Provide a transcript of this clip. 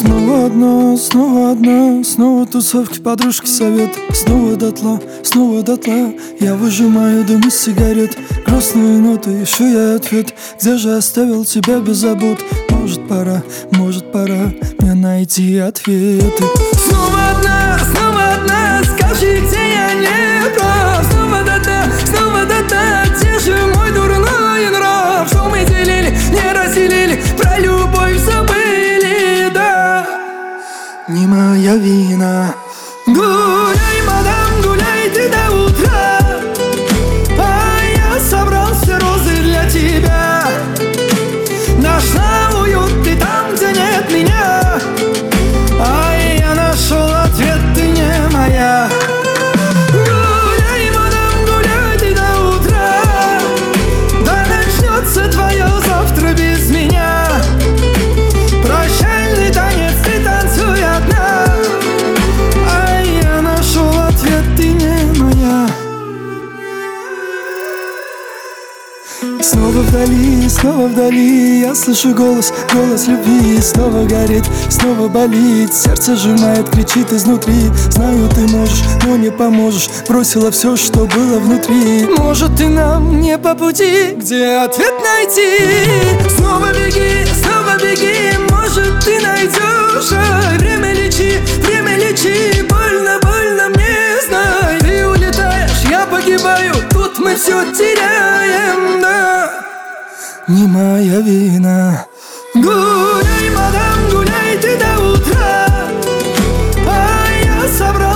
снова одна, снова тусовки, подружки, совет. Снова дотла, я выжимаю дым из сигарет. Грустные ноты, ищу я ответ. Где же оставил тебя без забот? Может пора мне найти ответы. Снова одна, скажи, где я не прав. Снова до дна, где же мой дурной нрав? Что мы делили, не разделили, про любовь забыли, да. Не моя вина. Гуляй, мадам, гуляй ты до утра, а я собрал все розы для тебя. Нашла уют ты там, где нет меня, а я нашел ответ, ты не моя. Гуляй, мадам, гуляй ты до утра, да начнется твое завтра без меня. Прощальный танец, ты танцуй одна, а я нашел ответ, ты не моя. Снова вдали, я слышу голос любви. Снова горит, снова болит, сердце сжимает, кричит изнутри. Знаю, ты можешь, но не поможешь, бросила все, что было внутри. Может, ты нам не по пути, где ответ найти? Снова беги, может, ты найдешь. Время лечи, больно мне, знай. Ты улетаешь, я погибаю, тут мы все теряем, да. Не моя вина. Гуляй, мадам, гуляй ты до утра, а я собрал